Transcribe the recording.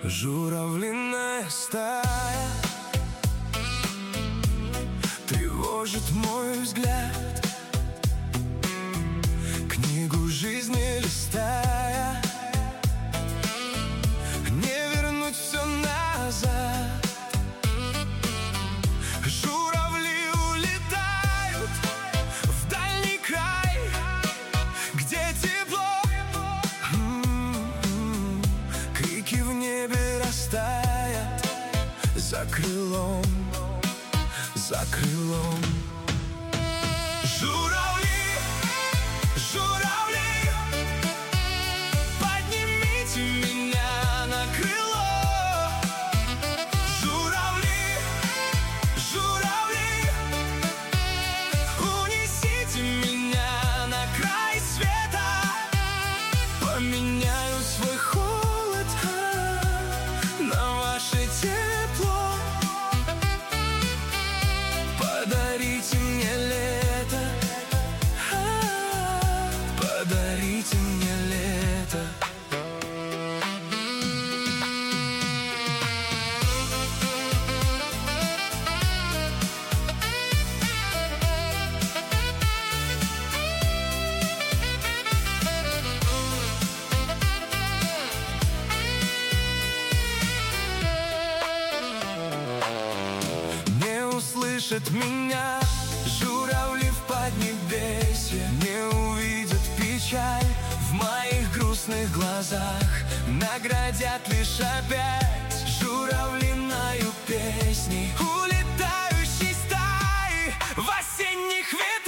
Журавлиная стая тревожит мой взгляд, книгу жизни листая, не вернуть все назад. Журавли улетают в дальний край, где тепло, крики в небе растают за крылом, за крылом. Журавли, журавли, поднимите меня на крыло. Журавли, журавли, унесите меня на край света. Поменяю свой холод на ваше тепло. Подарите мне лето, подарите мне лето. Не услышат меня журавли в поднебесье, не увидят печаль в моих грустных глазах, наградят лишь опять журавлиною песней улетающей стаи в осенних ветрах.